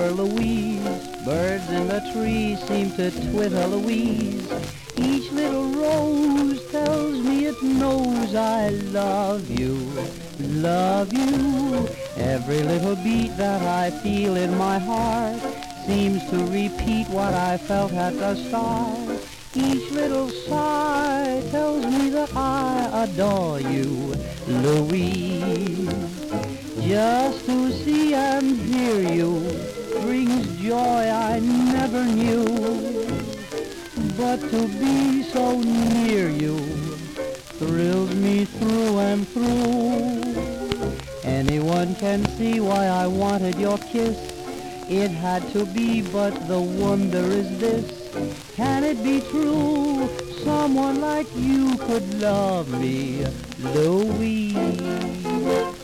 whisper Louise. Birds in the trees seem to twitter Louise. Each little rose tells me it knows I love you, love you. Every little beat that I feel in my heart seems to repeat what I felt at the start. Each little sigh tells me that I adore you, Louise. Just to see and hear you brings joy I never knew. But to be so near you thrills me through and through. Anyone can see why I wanted your kiss. It had to be, but the wonder is this. Can it be true? Someone like you could love me, Louise.